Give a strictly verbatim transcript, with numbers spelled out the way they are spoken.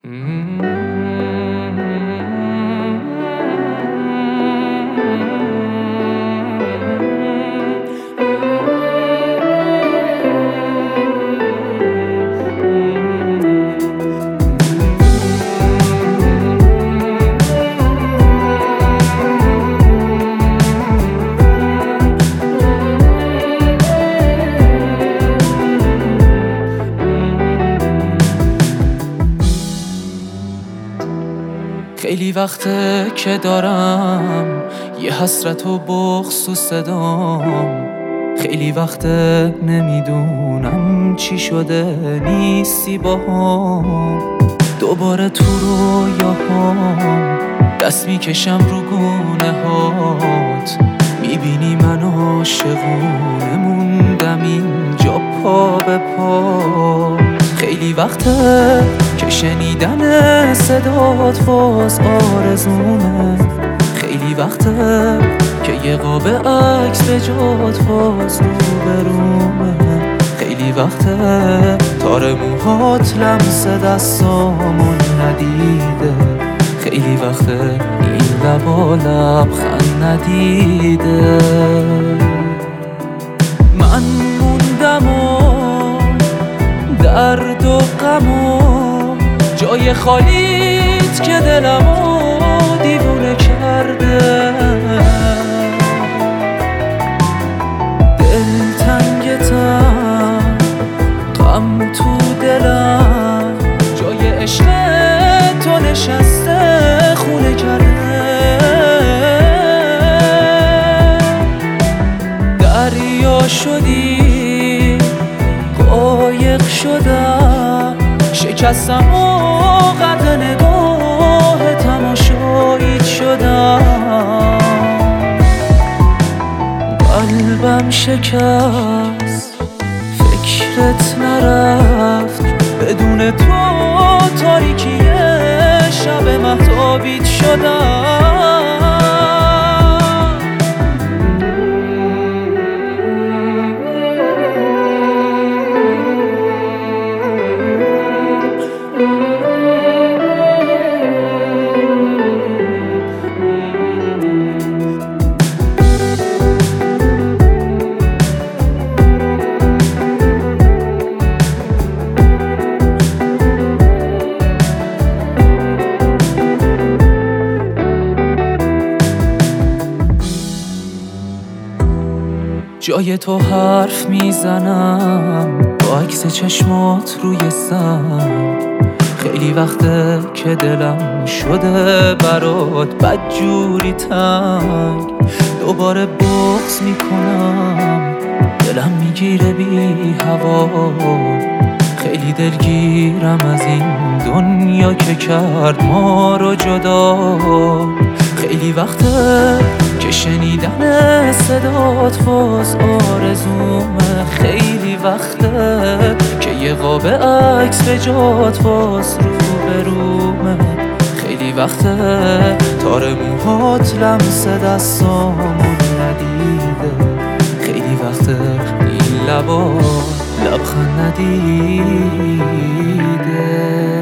خیلی وقته که دارم یه حسرت و بغض و صدام، خیلی وقته نمیدونم چی شده نیستی با هم. دوباره تو رویاهام دست میکشم رو گونه هات، میبینی من عاشقونه موندم اینجا پا به پا. خیلی وقته که شنیدن صدات باز آرزومه، خیلی وقته که یه قاب عکس به جات باز رو برومه، خیلی وقته تار موهات لمس دستامون ندیده، خیلی وقته این لبا لبخند ندیده. من موندم و درد و غم و جای خالیت که دلمو دیوونه کرده، دلتنگتم غم تو دلم جای عشق تو نشسته خونه کرده. دریا شدی قایق شدم، شکستم و قدر نگاه تماشاییت شدم، قلبم شکست فکرت نرفت، بدون تو تاریکی شب مهتابیت شدم. جای تو حرف میزنم با عکس چشمات روی سنگ، خیلی وقته که دلم شده برات بدجوری تنگ. دوباره بغض میکنم دلم میگیره بی هوا، خیلی دلگیرم از این دنیا که کرد ما رو جدا. خیلی وقته که شنیدن صدات باز آرزومه، خیلی وقته که یه قاب عکس به جات باز رو برومه، خیلی وقته تار موهات لمس دستامون ندیده، خیلی وقته این لبا لبخند ندیده.